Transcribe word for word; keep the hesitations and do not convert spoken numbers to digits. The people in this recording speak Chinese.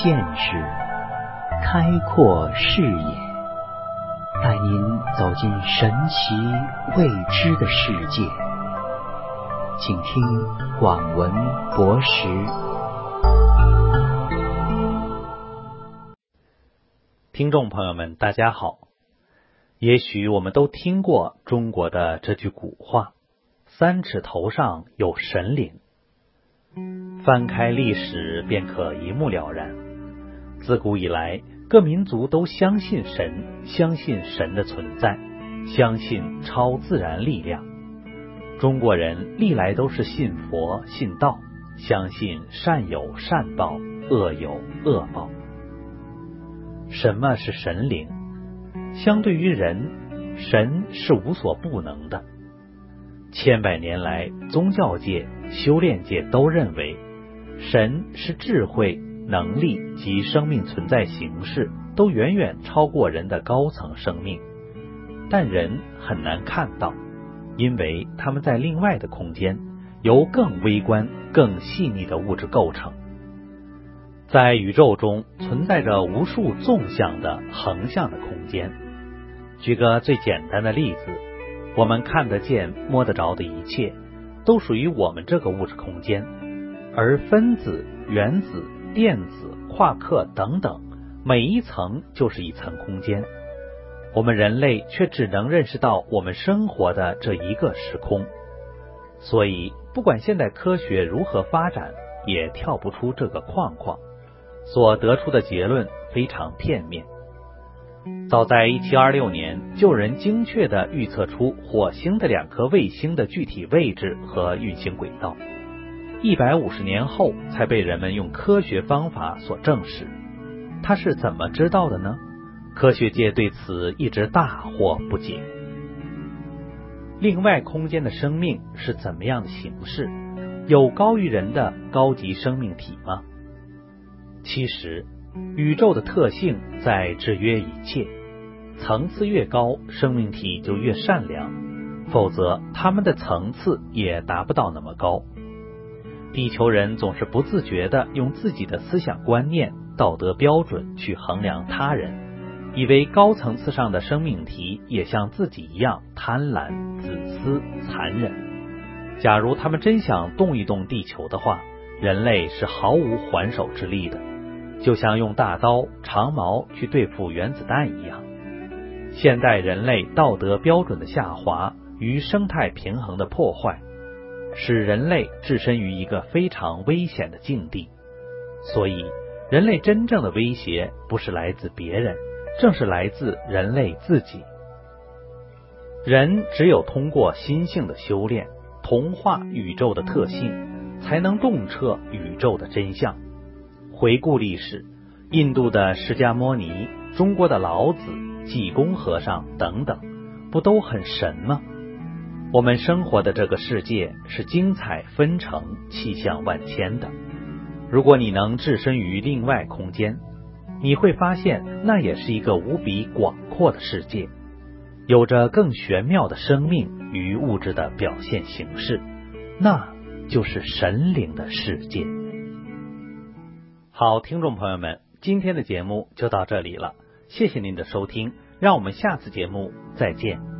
见识，开阔视野，带您走进神奇未知的世界。请听广文博识。 听众朋友们，大家好。也许我们都听过中国的这句古话，三尺头上有神灵。翻开历史便可一目了然。自古以来，各民族都相信神，相信神的存在，相信超自然力量。中国人历来都是信佛信道，相信善有善报，恶有恶报。什么是神灵？相对于人，神是无所不能的。千百年来，宗教界、修炼界都认为，神是智慧、能力及生命存在形式都远远超过人的高层生命，但人很难看到，因为他们在另外的空间，由更微观、更细腻的物质构成。在宇宙中存在着无数纵向的、横向的空间。举个最简单的例子，我们看得见、摸得着的一切，都属于我们这个物质空间，而分子、原子、电子、夸克等等，每一层就是一层空间。我们人类却只能认识到我们生活的这一个时空，所以不管现代科学如何发展，也跳不出这个框框，所得出的结论非常片面。早在一七二六年，就有人精确地预测出火星的两颗卫星的具体位置和运行轨道，一百五十年后才被人们用科学方法所证实。他是怎么知道的呢？科学界对此一直大惑不解。另外空间的生命是怎么样的形式？有高于人的高级生命体吗？其实宇宙的特性在制约一切，层次越高，生命体就越善良，否则它们的层次也达不到那么高。地球人总是不自觉地用自己的思想观念、道德标准去衡量他人，以为高层次上的生命体也像自己一样贪婪、自私、残忍。假如他们真想动一动地球的话，人类是毫无还手之力的，就像用大刀、长矛去对付原子弹一样。现代人类道德标准的下滑与生态平衡的破坏，使人类置身于一个非常危险的境地。所以，人类真正的威胁不是来自别人，正是来自人类自己。人只有通过心性的修炼，同化宇宙的特性，才能洞彻宇宙的真相。回顾历史，印度的释迦牟尼、中国的老子、济公和尚等等，不都很神吗？我们生活的这个世界是精彩纷呈、气象万千的。如果你能置身于另外空间，你会发现那也是一个无比广阔的世界，有着更玄妙的生命与物质的表现形式，那就是神灵的世界。好，听众朋友们，今天的节目就到这里了，谢谢您的收听，让我们下次节目再见。